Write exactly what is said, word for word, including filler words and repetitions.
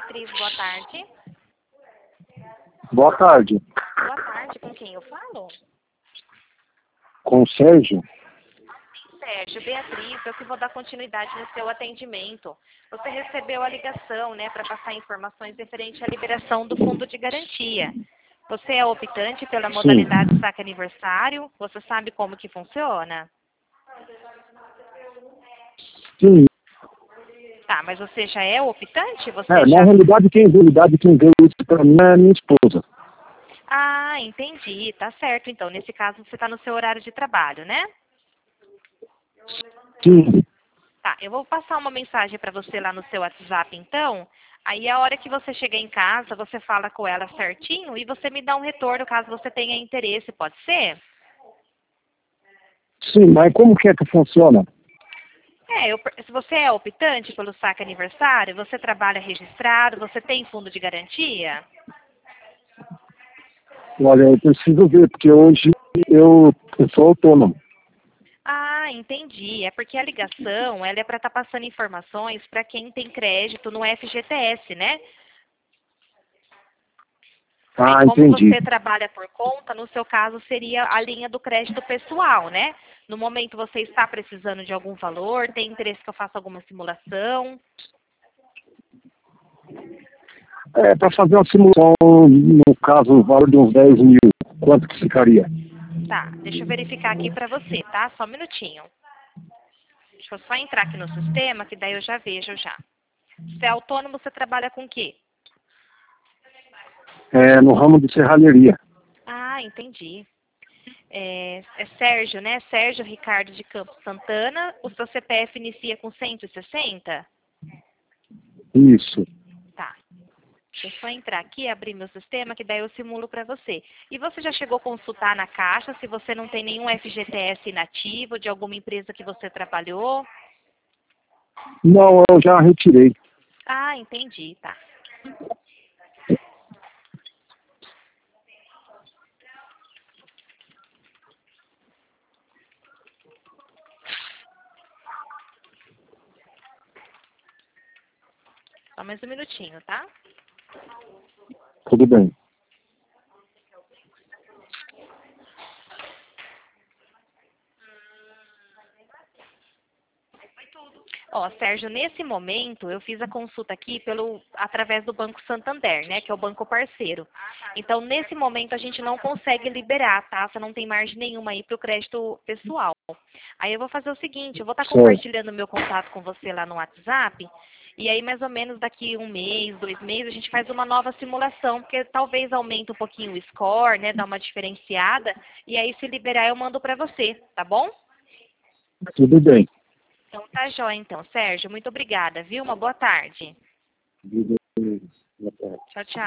Beatriz, boa tarde. Boa tarde. Boa tarde, com quem eu falo? Com o Sérgio? Sérgio, Beatriz, eu que vou dar continuidade no seu atendimento. Você recebeu a ligação, né, para passar informações referente à liberação do fundo de garantia. Você é optante pela modalidade Sim. saque aniversário? Você sabe como que funciona? Sim. Tá, mas você já é optante? Você É, já... na realidade, quem, na realidade, quem deu isso pra mim é a minha esposa. Ah, entendi. Tá certo, então. Nesse caso, você está no seu horário de trabalho, né? Sim. Tá, eu vou passar uma mensagem para você lá no seu WhatsApp, então. Aí, a hora que você chegar em casa, você fala com ela certinho e você me dá um retorno caso você tenha interesse, pode ser? Sim, mas como que é que funciona? É, eu, se você é optante pelo saque aniversário, você trabalha registrado, você tem fundo de garantia? Olha, eu preciso ver, porque hoje eu, eu sou autônomo. Ah, entendi. É porque a ligação, ela é para estar passando informações para quem tem crédito no F G T S, né? Aí, Ah, como entendi. você trabalha por conta, no seu caso seria a linha do crédito pessoal, né? No momento você está precisando de algum valor, tem interesse que eu faça alguma simulação? É, para fazer uma simulação, no caso, o valor de uns dez mil, quanto que ficaria? Tá, deixa eu verificar aqui para você, tá? Só um minutinho. Deixa eu só entrar aqui no sistema, que daí eu já vejo já. Você é autônomo, você trabalha com o quê? É, no ramo de serralheria. Ah, entendi. É, é Sérgio, né? Sérgio Ricardo de Campos Santana. O seu C P F inicia com cento e sessenta? Isso. Tá. Deixa eu só entrar aqui e abrir meu sistema, que daí eu simulo para você. E você já chegou a consultar na Caixa se você não tem nenhum F G T S inativo de alguma empresa que você trabalhou? Não, eu já retirei. Ah, entendi, tá. Só mais um minutinho, tá? Tudo bem. Ó, Sérgio, nesse momento eu fiz a consulta aqui pelo através do Banco Santander, né, que é o banco parceiro. Então, nesse momento a gente não consegue liberar, tá? Você não tem margem nenhuma aí para o crédito pessoal. Aí eu vou fazer o seguinte, eu vou estar Certo. compartilhando meu contato com você lá no WhatsApp. E aí, mais ou menos daqui um mês, dois meses, a gente faz uma nova simulação, porque talvez aumente um pouquinho o score, né, dá uma diferenciada. E aí, se liberar, eu mando para você, tá bom? Tudo bem. Então tá jóia, então. Sérgio, muito obrigada, viu? Uma boa tarde. Tudo bem. Boa tarde. Tchau, tchau.